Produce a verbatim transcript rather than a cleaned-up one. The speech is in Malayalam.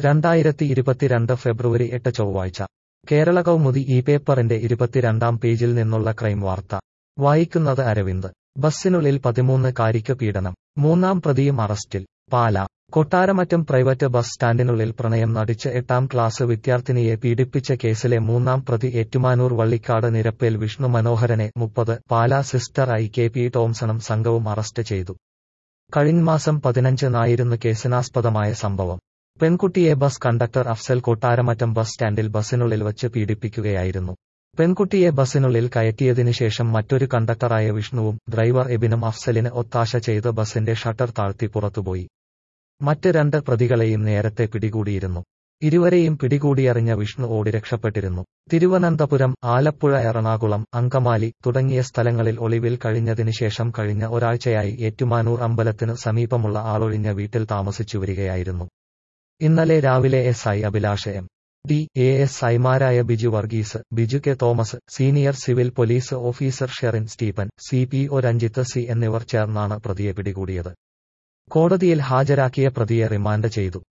രണ്ടായിരത്തി ഇരുപത്തിരണ്ട് ഫെബ്രുവരി എട്ട് ചൊവ്വാഴ്ച കേരള കൗമുദി ഈ പേപ്പറിന്റെ ഇരുപത്തിരണ്ടാം പേജിൽ നിന്നുള്ള ക്രൈം വാർത്ത വായിക്കുന്നത് അരവിന്ദ്. ബസ്സിനുള്ളിൽ പതിമൂന്നുകാരിക്ക് പീഡനം, മൂന്നാം പ്രതിയും അറസ്റ്റിൽ. പാലാ കൊട്ടാരമറ്റം പ്രൈവറ്റ് ബസ് സ്റ്റാൻഡിനുള്ളിൽ പ്രണയം നടിച്ച് എട്ടാം ക്ലാസ് വിദ്യാർത്ഥിനിയെ പീഡിപ്പിച്ച കേസിലെ മൂന്നാം പ്രതി ഏറ്റുമാനൂർ വള്ളിക്കാട് നിരപ്പേൽ വിഷ്ണു മനോഹരനെ മുപ്പത് Pala sister I K P ടോംസണും സംഘവും അറസ്റ്റ് ചെയ്തു. കഴിഞ്ഞമാസം പതിനഞ്ചിനായിരുന്നു കേസിനാസ്പദമായ സംഭവം. പെൺകുട്ടിയെ bus conductor Afsal Kottaramattam bus സ്റ്റാൻഡിൽ ബസ്സിനുള്ളിൽ വച്ച് പീഡിപ്പിക്കുകയായിരുന്നു. പെൺകുട്ടിയെ ബസ്സിനുള്ളിൽ കയറ്റിയതിനു ശേഷം മറ്റൊരു കണ്ടക്ടറായ വിഷ്ണുവും ഡ്രൈവർ എബിനും അഫ്സലിന് ഒത്താശ ചെയ്ത് ബസിന്റെ ഷട്ടർ താഴ്ത്തി പുറത്തുപോയി. മറ്റ് രണ്ട് പ്രതികളെയും നേരത്തെ പിടികൂടിയിരുന്നു. ഇരുവരെയും പിടികൂടിയറിഞ്ഞ വിഷ്ണു ഓടി രക്ഷപ്പെട്ടിരുന്നു. തിരുവനന്തപുരം, ആലപ്പുഴ, എറണാകുളം, അങ്കമാലി തുടങ്ങിയ സ്ഥലങ്ങളിൽ ഒളിവിൽ കഴിഞ്ഞതിനു ശേഷം കഴിഞ്ഞ ഒരാഴ്ചയായി ഏറ്റുമാനൂർ അമ്പലത്തിനു സമീപമുള്ള ആളൊഴിഞ്ഞ വീട്ടിൽ താമസിച്ചുവരികയായിരുന്നു. ഇന്നലെ രാവിലെ S I Abhilash M D, A S ഐമാരായ Biju Varghese, Biju K Thomas, senior civil police officer Sherin Stephen, C P O Ranjith C എന്നിവർ ചേർന്നാണ് പ്രതിയെ പിടികൂടിയത്. കോടതിയിൽ ഹാജരാക്കിയ പ്രതിയെ റിമാൻഡ് ചെയ്തു.